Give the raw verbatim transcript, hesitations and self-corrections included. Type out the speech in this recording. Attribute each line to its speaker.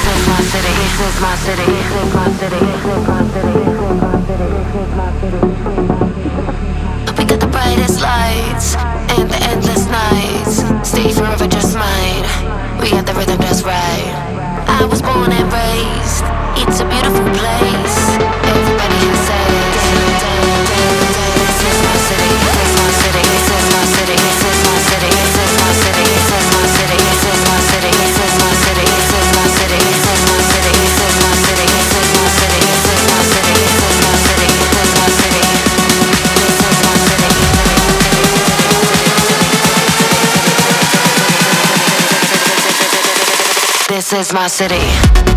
Speaker 1: We got the brightest lights and the endless nights. Stay forever just mine. We got the rhythm just right. I was born and raised. It's a beautiful place. Everybody has said it. This is my city. This is my city. This is my city. This is my city. This is my city. This is my city. This is my city. This is my city. This is my city. This is my city. This is my city. This is my city. This is my city. This is my city. This is my city. This is my city.